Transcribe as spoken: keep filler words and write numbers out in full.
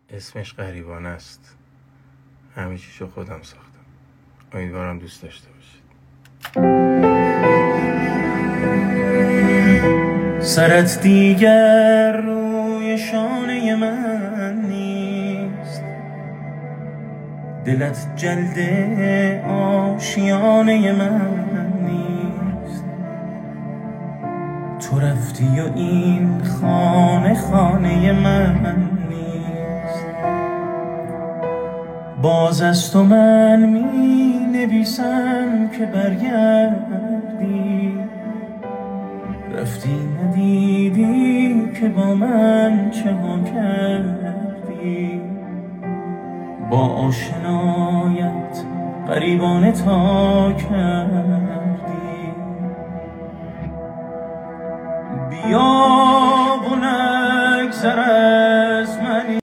اسمش غریبانه است. همه چیشو خودم ساختم. امیدوارم دوست داشته باشید. سرت دیگر روی شانه من نیست، دلت جلد آشیانه من نیست. تو رفتی و این خانه خانه من نیست. باز از تو من می نویسم که برگردی، رفتی ندیدی که با من چه ها کردی. با آشنایت غریبانه تا کردی. بیا و نگذرد